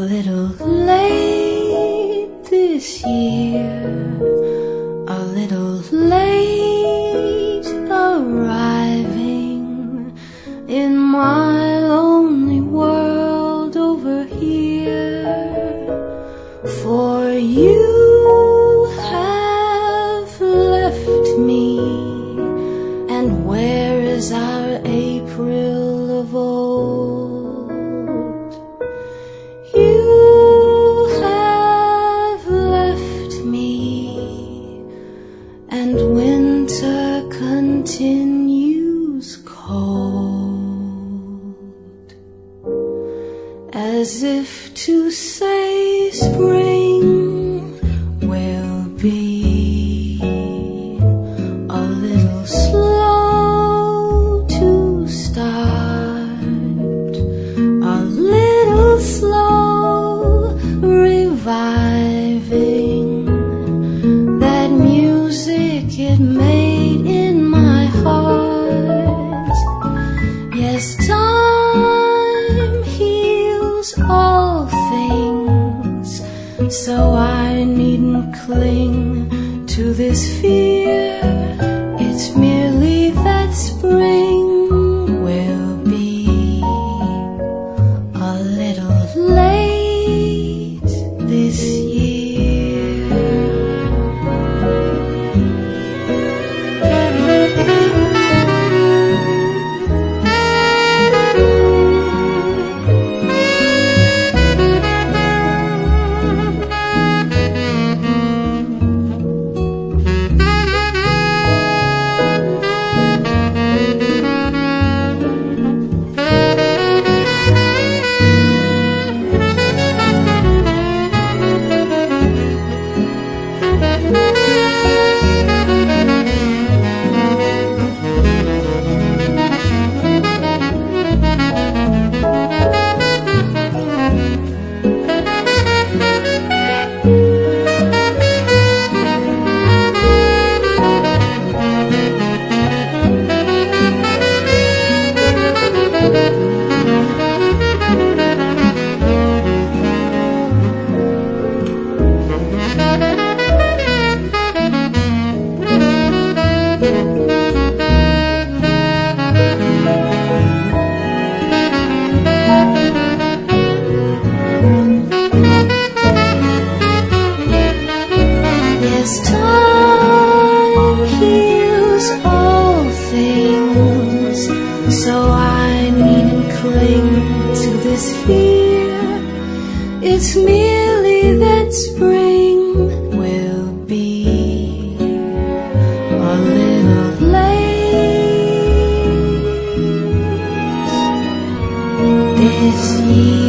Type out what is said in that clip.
little late this year, a little late arriving in my lonely world over here. For you have left me, and where is our April of old? You have left me, and winter continues cold, as if to say spring will be a little slow to start, a little slow reviving that music it made in my heart. Yes, time heals all things, so I needn't cling to this fear. It's merely that spring will be a little late this year. Yes, time heals all things, so I needn't cling to this fear. It's merely that spring will be a little late this year.